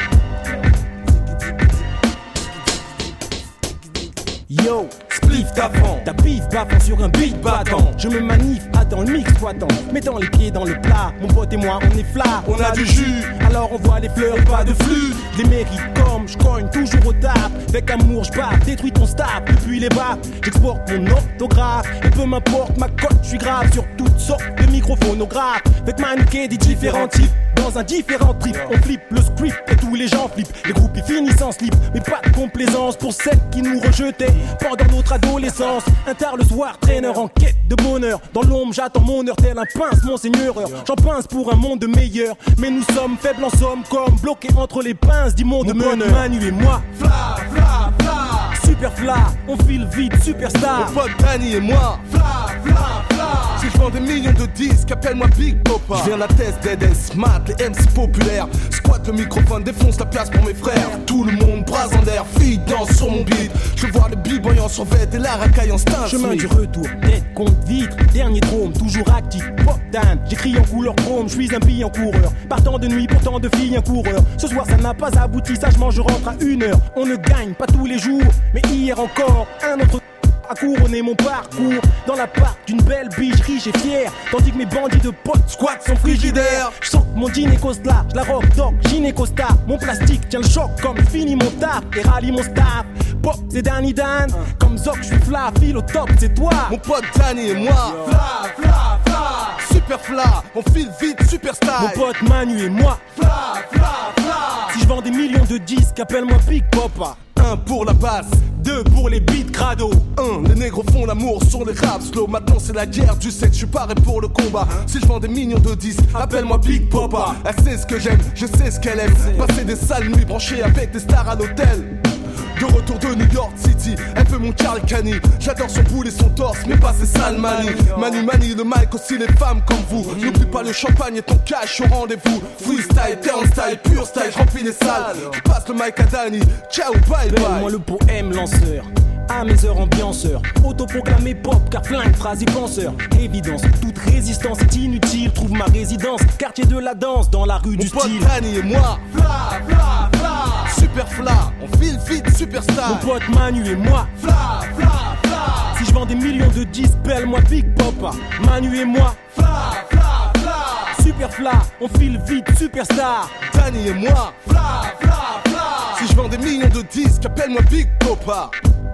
Yo, spliff d'avant, ta bif baffant sur un beat battant. Je me manif, attends le mix exploitant, mettant les pieds dans le plat. Mon pote et moi on est flat, on a du jus. Alors on voit les fleurs et pas de flux. Les mérites comme je cogne toujours au tap. Avec amour je bats, détruis ton staff. Depuis les bas, j'exporte mon orthographe. Et peu m'importe ma cote, je suis grave sur toutes sortes de microphonographes. Avec mannequin des différents types. Dans un différent trip, on flippe le script et tous les gens flippent. Les groupes ils finissent en slip, mais pas de complaisance pour celles qui nous rejetaient pendant notre adolescence. Un tard le soir, traîneur en quête de bonheur. Dans l'ombre j'attends mon heure tel un pince, monseigneur. J'en pince pour un monde meilleur, mais nous sommes faibles en somme, comme bloqués entre les pinces du monde meneur. Manu et moi, fla, fla, fla, super fla, on file vite, superstar. Mon pote Danny et moi, fla, fla, fla. Si je vends des millions de disques, appelle-moi Big Papa. Je viens la tête d'Eden Smart, les MC populaires. Squatte le microphone, défonce la place pour mes frères. Tout le monde bras en l'air, filles danse sur mon beat. Je vois le b-boy en survêt et la racaille en stin. Chemin du retour, tête contre vitre, dernier drôme, toujours actif. Pop Dan, j'écris en couleur chrome, je suis un billet en coureur. Partant de nuit, pourtant de filles un coureur. Ce soir ça n'a pas abouti, sagement je rentre à 1h. On ne gagne pas tous les jours, mais hier encore, un autre à couronner mon parcours dans l'appart d'une belle biche riche et fière, tandis que mes bandits de potes squattent son frigidaire. Je sens que mon gynécoste là, je la rock doc, gynécosta. Mon plastique tient le choc comme fini mon taf et rallie mon staff. Pop c'est Danny Dan, comme Zoc je suis fla, file au top c'est toi. Mon pote Danny et moi, fla, fla, fla, super fla, on file vite, super style. Mon pote Manu et moi, fla, fla, fla. Si je vends des millions de disques, appelle-moi Big Papa. 1 pour la basse, 2 pour les beats crado. 1, les négros font l'amour sur les raps slow. Maintenant c'est la guerre du sexe, je suis paré pour le combat. Si je vends des millions de disques, appelle-moi Big Papa. Elle sait ce que j'aime, je sais ce qu'elle aime. Passer des sales nuits branchées avec des stars à l'hôtel. De retour de New York City, elle veut mon Carl Cani. J'adore son boule et son torse, mais pas ses sales manies. Mani, le mic aussi les femmes comme vous. N'oublie pas le champagne et ton cash au rendez-vous. Freestyle, turn style, pure style, remplis les salles. Je passe le mic à Danny, ciao, bye bye. Moi le poème lanceur, à mes heures ambianceur, autoproclamé pop car flingue, phrase et penseur. Évidence, toute résistance est inutile. Trouve ma résidence, quartier de la danse, dans la rue du style. Mon pote Danny et moi, fla, fla, fla, super fla, on file vite, superstar. Mon pote Manu et moi, fla, fla, fla. Si je vends des millions de disques, appelle-moi Big Papa. Manu et moi, fla, fla, fla, super fla, on file vite, superstar. Danny et moi, fla, fla, fla. Si je vends des millions de disques, appelle-moi Big Papa.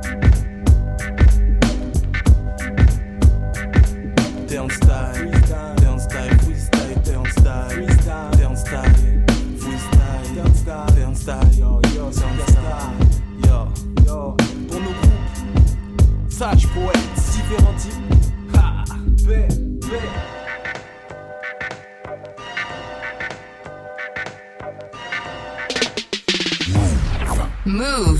Turn style, turn style, freestyle, turn style, turn style, freestyle, turn style, yo, yo, turn style, yo, yo. Sage poète, différents types. Ha, paix, paix. Move.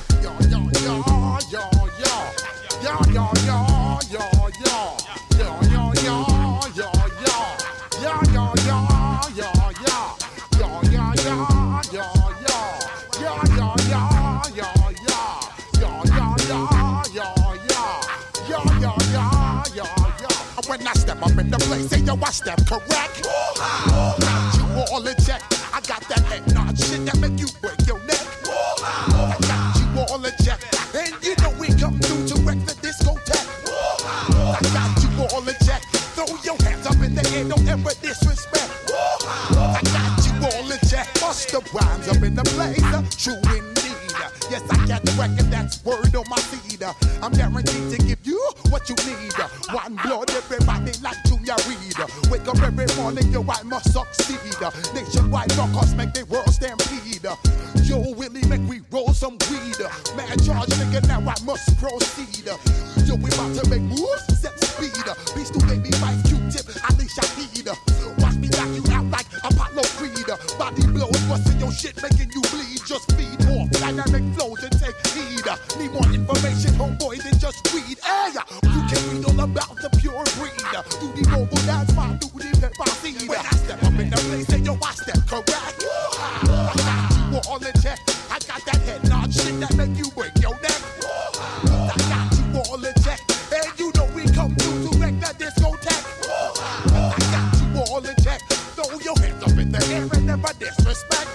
When I step up in the place, say yo, I step correct. Got you all in check. I got that head nod shit that make you break your neck. I got you all in check, and you know we come through to wreck the discotheque. I got you all in check. Throw your hands up in the air, don't ever disrespect. I got you all in check. Bust the rhymes up in the place, true indeed. Yes, I got the record, that's word on my feed. I'm guaranteed to give you what you need. One blood, everybody like Junior Reed. Wake up every morning, yo, I must succeed. Nationwide knockouts make the world stampede. Yo, Willie, make we roll some weed. Man, charge, nigga, now I must proceed. Yo, we about to make moves, set speed. Beast to baby, wife, Q-tip, Ali Shaheed. Watch me knock you out like Apollo Creed. Body blows, busting your shit, making you bleed. Just feed more dynamic flows and take heed. Need more information, homeboy, than just read. Hey, you can read all about the pure breed. Do the mobile dance, my duty, let my seed. When I step up in the place, say yo, I step correct. I got you all in check. I got that head nod shit that make you break your neck. I got you all in check, and you know we come through to wreck that discotheque. I got you all in check. Throw your hands up in the air and never disrespect.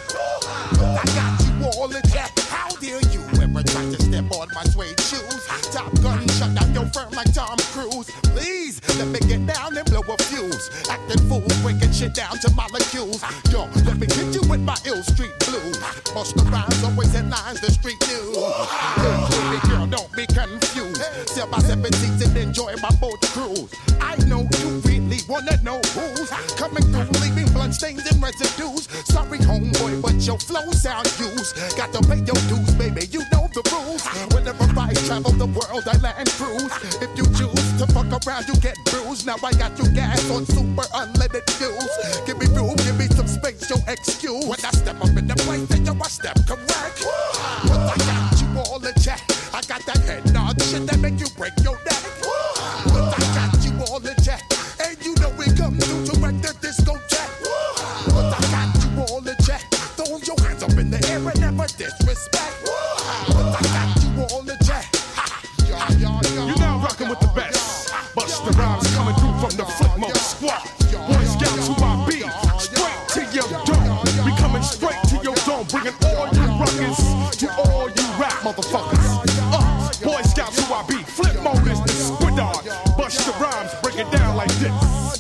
I got you all in check. How dare you ever try to step on my suede shoes? Top Gun shut down your firm like Tom Cruise. Please let me get down and blow a fuse. Acting fool, breaking shit down to molecules. Yo, let me hit you with my ill street blues. Bust the rhymes, always in lines, the street news. Hey, baby girl, don't be confused. Sell my 17s and enjoy my boat cruise. I know you really wanna know who's coming through, leaving bloodstains and residues. Sorry, homeboy, but your flow sound used. Got to pay your dues, baby, you know the rules. Whenever I travel the world, I land cruise. If you choose to fuck around, you get bruised. Now I got you gas on super unleaded fuels. Give me room, give me some space, your excuse. When I step up in the place, then yo, I step correct. But I got you all in check. I got that head nod shit that make you break your neck. But I got you all in check, and you know we come through to wreck the discotheque. But I got you all in check. Throw your hands up in the air and never disrespect. But I got you all in check. You're now rocking with the best. Bust the rhymes coming through from the Flipmode squad. Boy Scouts who I be. Straight to your dome. We coming straight to your dome. Bringing all you rockers to all you rap motherfuckers. Boy Scouts who I be. Flipmode is the squidard. Bust the rhymes, break it down like this.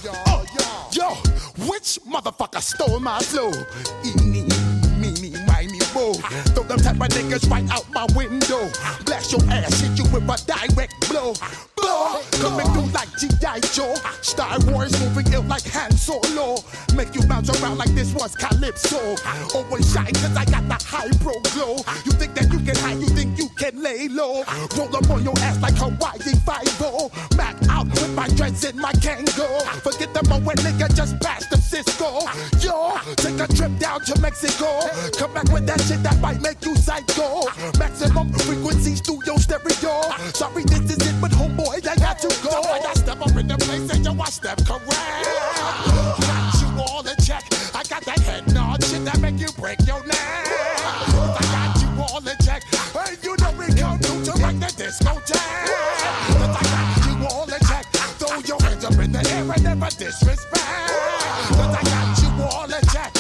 Yo, which motherfucker stole my flow? Eeny, meeny, miny, mo. Throw them type of niggas right out my window. Blast your ass, hit you with a direct blow. Blow, coming through like G.I. Joe. Star Wars moving ill like Han Solo. Make you bounce around like this was Calypso. Always shine cause I got the high pro glow. You think that you can hide, you think you can lay low. Roll up on your ass like Hawaii 5-0. Mac out with my dreads in my Kango. Forget the moment nigga just passed the Cisco. Yo, take a trip down to Mexico. Come back with that shit that might make you psycho. Maximum frequency studio stereo. Sorry this is it but homeboy I got to go. When I step up in the place and yo I step correct. Got you all in check. I got that head nod shit that make you break your neck. I got you all in check. Hey, you know we come through to wreck the discotheque. I got you all in check. Throw your hands up in the air and never disrespect. I got you all in check.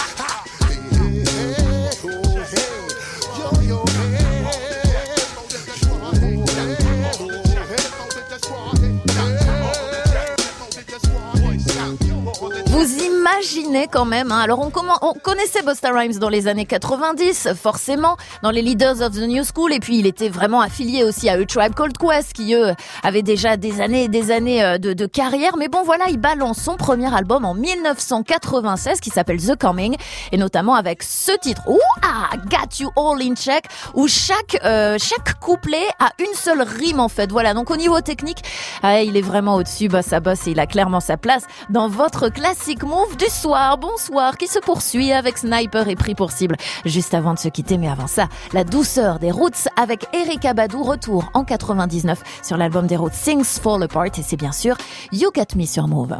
imaginez quand même, hein. Alors on connaissait Busta Rhymes dans les années 90, forcément, dans les Leaders of the New School, et puis il était vraiment affilié aussi à A Tribe Called Quest, qui eux avaient déjà des années de carrière. Mais bon voilà, il balance son premier album en 1996 qui s'appelle The Coming, et notamment avec ce titre, Got You All in Check, où chaque couplet a une seule rime en fait. Voilà, donc au niveau technique, il est vraiment au-dessus, Bossa Boss, et il a clairement sa place dans votre classique move du soir. Bonsoir, qui se poursuit avec Sniper et Pris pour cible. Juste avant de se quitter, mais avant ça, la douceur des Roots avec Erykah Badu, retour en 99 sur l'album des Roots Things Fall Apart, et c'est bien sûr You Got Me sur Move.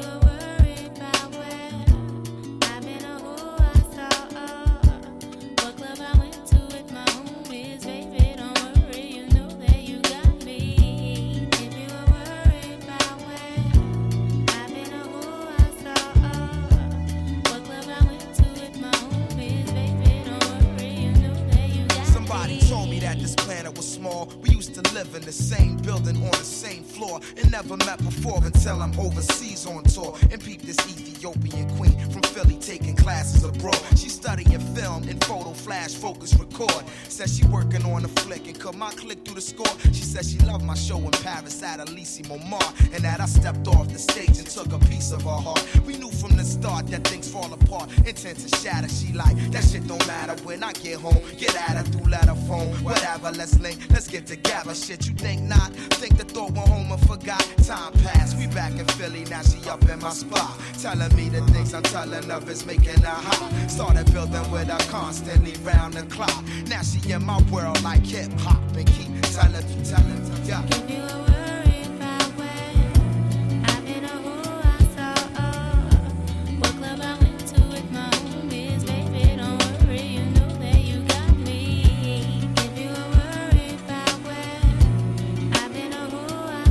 We used to live in the same building on the same floor and never met before until I'm overseas on tour and peep this Ethiopian queen from Philly taking classes abroad. She studying film and photo flash focus record. Says she working on a flick and cut my click through the score. She said she loved my show in Paris at Elysée Montmartre and that I stepped off the stage and took a piece of her heart. We knew from the start that things fall apart, intent to shatter. She like, that shit don't matter when I get home. Get at her through letter phone, whatever, let's link, let's get together. Shit, you think not? Think the thought went home and forgot. Time passed, we back in Philly, now she up in my spot. Telling me the things I'm telling her is making her hot. Started building with her constantly round the clock. Now she in my world like hip hop and keep telling me, yeah. Give you a worry about when I've been a who I saw. What club I went to with my homies, baby, don't worry, you know that you got me. Give you a worry about when I've been a who I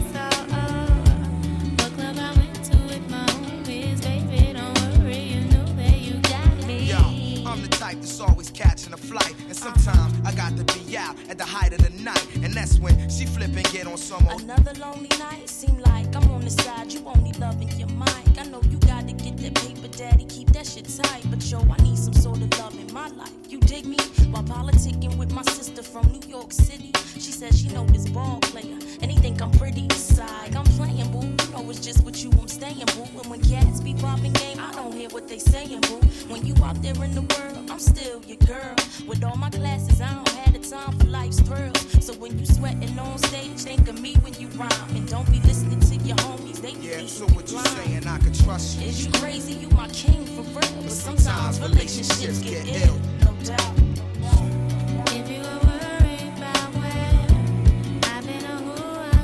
saw. What club I went to with my homies, baby, don't worry, you know that you got me. Yo, I'm the type that's always catching a flight, and sometimes I got to be out at the height of the night, and that's when she flip and get on some old. Another lonely night, seem like I'm on the side, you only loving your mic. I know you gotta get that paper, daddy, keep that shit tight, but yo, I need some sort of love in my life. You dig me? While politicking with my sister from New York City, she says she know this ball player, and he think I'm pretty side. I'm playing, boo, you know it's just with you I'm staying, boo. And when cats be popping game, I don't hear what they saying, boo. When you out there in the world, I'm still your girl. With all my classes, I don't have the time for life's thrills. So when you sweating on stage, think of me when you rhyme, and don't be listening to your homies. They yeah, so what you saying? I can trust you. Is you crazy? You my king for real. But sometimes relationships get ill, no doubt. If you were worried about when I've been a who I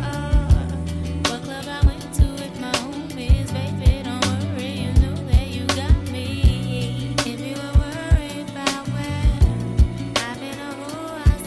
saw. What club I went to with my homies, baby, don't worry, you know that you got me. If you were worried about when I've been a who I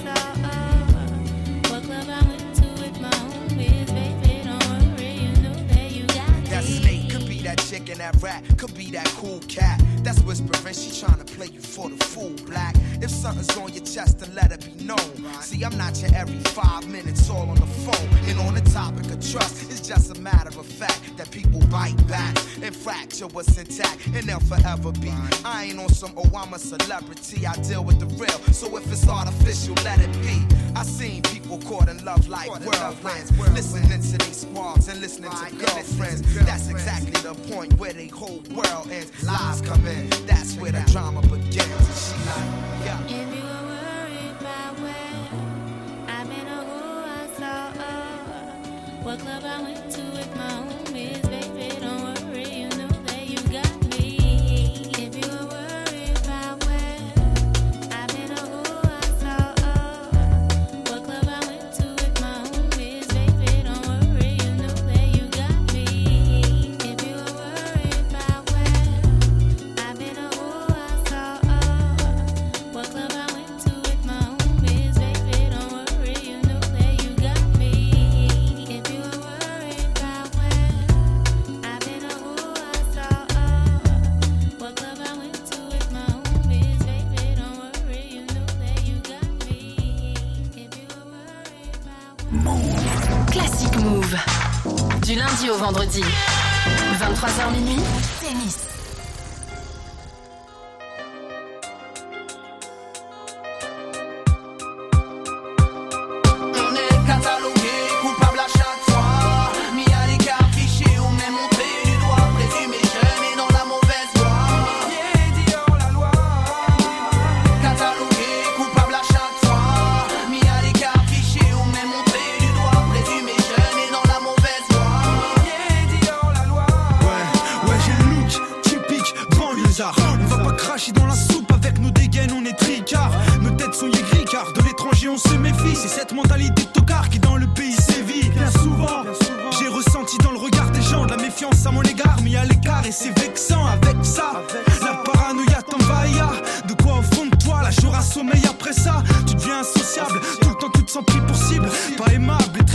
saw. What club I went to with my homies, baby, don't worry, you know that you got me. That snake could be that chick in that rat, could be that cool cat. That's whispering, she tryna play you for the fool, black. If something's on your chest, then let it be known. See, I'm not your every 5 minutes all on the phone. And on the topic of trust, it's just a matter of fact that people bite back and fracture what's intact, and they'll forever be. I ain't on some, oh, I'm a celebrity, I deal with the real. So if it's artificial, let it be. I seen people caught in love like whirlwinds, listening to these squads and listening to girlfriends. That's exactly the point where the whole world ends. Lies come in, that's where the drama begins. And she like, yeah. If you were worried about when I've been a who I saw. What club I went to with my homies, baby, don't worry, you know that you got me. If you were worried about when I've been a who I saw. What club I went to with my homies, baby, don't worry, you know that you got me. If you were worried about when I've been a who I saw. What club I went to with my homies, baby, don't worry, you know that you got me. If you were worried about when I've been a who I saw. What club I went to with my homies, baby, don't worry, you know that you got me. If you were worried about Move. Classique Move. Du lundi au vendredi. 23h minuit, tennis.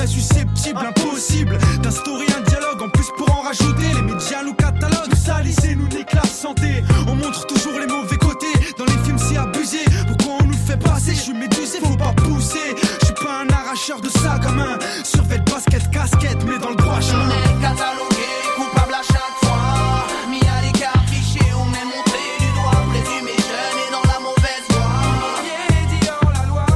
serait susceptible, impossible d'instaurer un dialogue. En plus pour en rajouter, les médias nous cataloguent, nous salissent et nous niquent la santé. On montre toujours les mauvais côtés, dans les films c'est abusé. Pourquoi on nous fait passer? Je suis médusé, faut pas pousser. Je suis pas un arracheur de sac à main, survêt basket, casquette, mais dans le droit chemin. On est catalogué, coupable à chaque fois, mis à l'écart, fiché, on est montré du doigt, présumé jeune et dans la mauvaise voie. Pied hors la loi.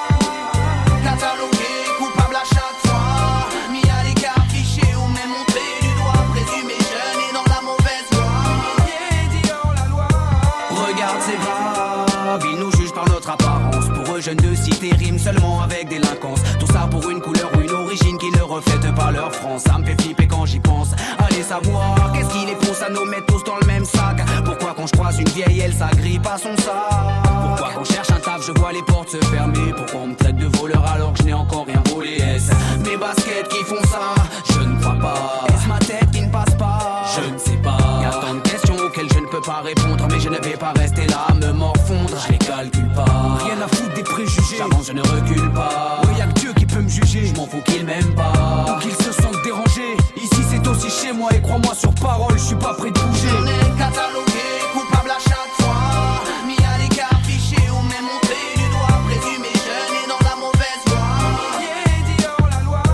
Catalogué, coupable à chaque fois, mis à l'écart, fiché, on est montré du doigt, présumé jeune et dans la mauvaise voie. Pied hors la loi. Regarde ces vagues, ils nous jugent par notre apparence. Pour eux, jeunes de cité riment seulement avec délinquance. Tout ça pour une couleur ou une origine qui ne reflète pas leur France. Ça me fait flipper quand j'y pense. Allez savoir, qu'est-ce qui les pousse à nous mettre tous dans le même sac? Pourquoi quand je croise une vieille, elle s'agrippe à son sac? Pourquoi quand je cherche un taf, je vois les portes se fermer? Pourquoi on me traite de voleur alors que je n'ai encore rien volé? Est-ce mes baskets qui font ça? Je ne crois pas. Est-ce ma tête qui ne passe pas? Je ne sais pas. Y'a tant de questions auxquelles je ne peux pas répondre, mais je ne vais pas rester là à me morfondre. Je les calcule pas. Rien à foutre des préjugés. J'avance, je ne recule pas. Ouais, y'a que Dieu qui peut me juger. Je m'en fous qu'il m'aime pas ou qu'il se sente dérangé. Ici c'est aussi chez moi et crois-moi sur parole, je suis pas prêt de bouger. On est catalogué, coupable à chaque fois, mis à l'écart, fiché, on est montré du doigt, présumé jeune et dans la mauvaise voie. Pied hors la loi.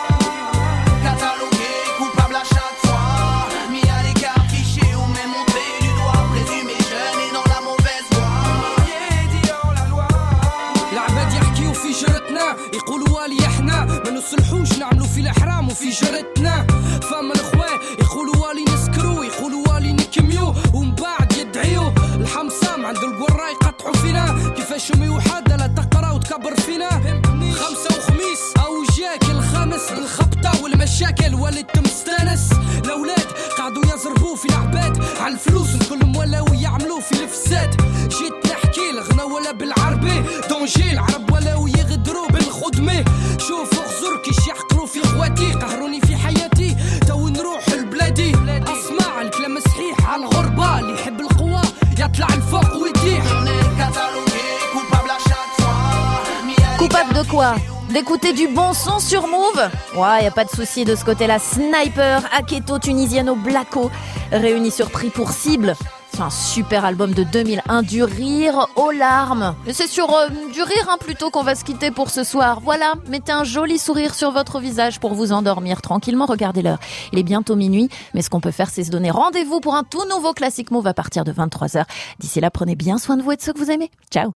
Catalogué, coupable à chaque fois, mis à l'écart, fiché, on est montré du doigt, présumé jeune et dans la mauvaise voie. Pied hors la loi. العباد يحكيو في جرتنا يقولوا والي احنا ما نصلحوش نعملوا في الحرام وفي جرتنا. فما الاخوان يقولوا والي نسكرو يقولوا والي نكميو ومن بعد يدعيو الحمصام عند القرا يقطعوا فينا. كيفاش امي وحده لا تقرا وتكبر فينا؟ خمسه وخميس او جاك الخامس بالخبطه والمشاكل وليت مستانس. الاولاد قعدوا يزربوا في العباد على الفلوس كلهم ولاو يعملوا في الفساد. جيت نحكي الغنى ولا بالعربي دونجي العرب ولاو يغدروا بالخدمه. شوفوا غزر كيش يحقروا في خواتي قهروني في حياتي تو نروح لبلادي. اسمع الكلام صحيح على الغربه اللي يحب القوه يطلع الفوق ويطيح. Coupable de quoi? D'écouter du bon son sur Move? Ouais, y a pas de souci de ce côté-là. Sniper, Aketo, Tunisiano, Blacko, réunis sur Prix pour Cible. C'est un super album de 2001, du rire aux larmes. Mais c'est sur du rire plutôt qu'on va se quitter pour ce soir. Voilà, mettez un joli sourire sur votre visage pour vous endormir tranquillement. Regardez l'heure, il est bientôt minuit. Mais ce qu'on peut faire, c'est se donner rendez-vous pour un tout nouveau Classic Move à partir de 23h. D'ici là, prenez bien soin de vous et de ceux que vous aimez. Ciao.